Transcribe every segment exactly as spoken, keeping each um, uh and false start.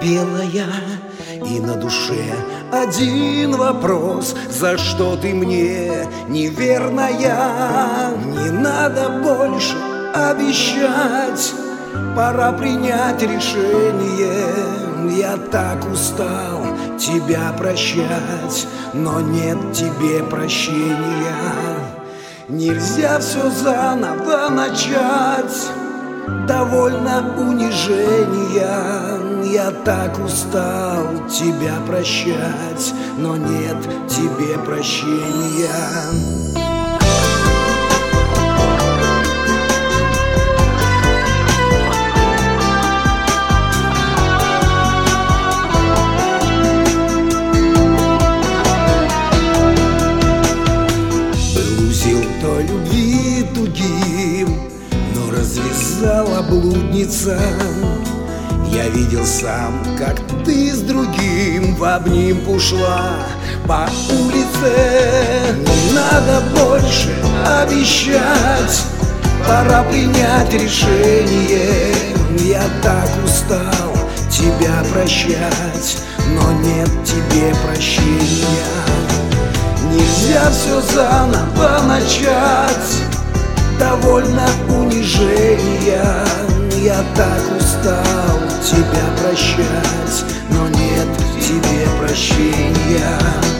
белая, и на душе один вопрос: за что ты мне неверная? Не надо больше обещать, пора принять решение. Я так устал тебя прощать, но нет тебе прощения. Нельзя все заново начать, довольно унижения. Я так устал тебя прощать, но нет тебе прощения. До любви тугим, но развязала блудница. Я видел сам, как ты с другим в обнимку шла по улице. Не надо больше обещать, пора принять решение. Я так устал тебя прощать, но нет тебе прощения. Нельзя все заново начать, довольно унижения. Я так устал тебя прощать, но нет тебе прощения.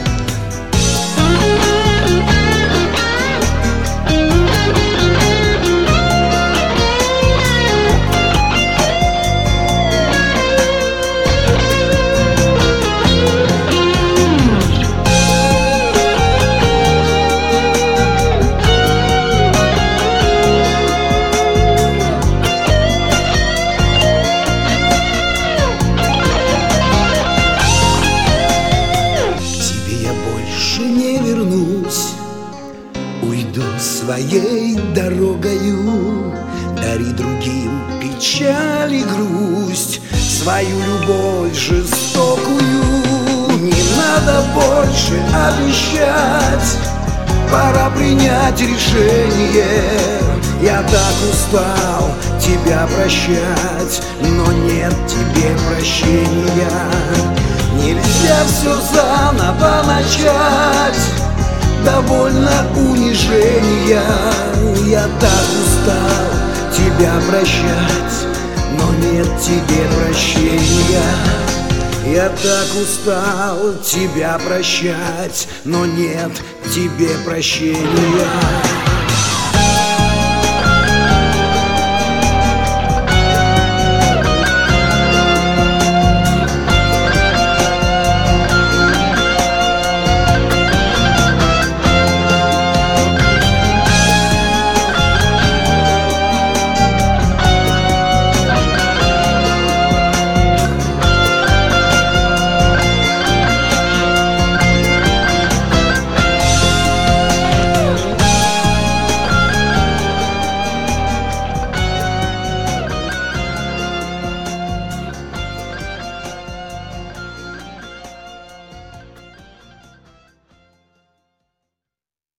Уйду своей дорогою, дари другим печаль и грусть, свою любовь жестокую. Не надо больше обещать, пора принять решение. Я так устал тебя прощать, но нет тебе прощения. Нельзя все заново начать, довольно унижения. Я так устал тебя прощать, но нет тебе прощения. Я так устал тебя прощать, но нет тебе прощения.